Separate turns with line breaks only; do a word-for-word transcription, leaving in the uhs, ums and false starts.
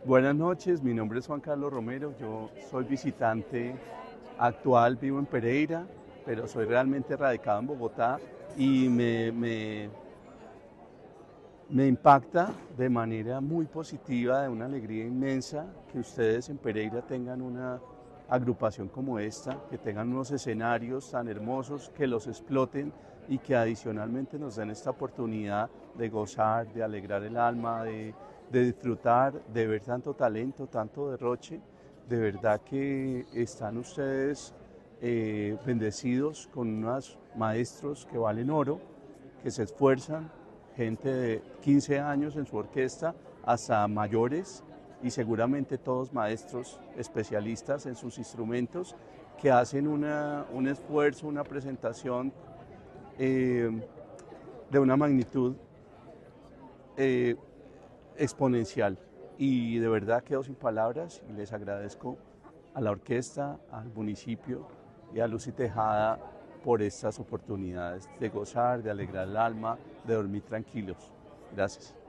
Buenas noches, mi nombre es Juan Carlos Romero, yo soy visitante actual, vivo en Pereira, pero soy realmente radicado en Bogotá y me, me, me impacta de manera muy positiva, de una alegría inmensa, que ustedes en Pereira tengan una agrupación como esta, que tengan unos escenarios tan hermosos, que los exploten y que adicionalmente nos den esta oportunidad de gozar, de alegrar el alma, de, de disfrutar, de ver tanto talento, tanto derroche. De verdad que están ustedes eh, bendecidos con unos maestros que valen oro, que se esfuerzan, gente de quince años en su orquesta hasta mayores y seguramente todos maestros especialistas en sus instrumentos que hacen una, un esfuerzo, una presentación eh, de una magnitud eh, exponencial. Y de verdad quedo sin palabras y les agradezco a la orquesta, al municipio y a Lucy Tejada por estas oportunidades de gozar, de alegrar el alma, de dormir tranquilos. Gracias.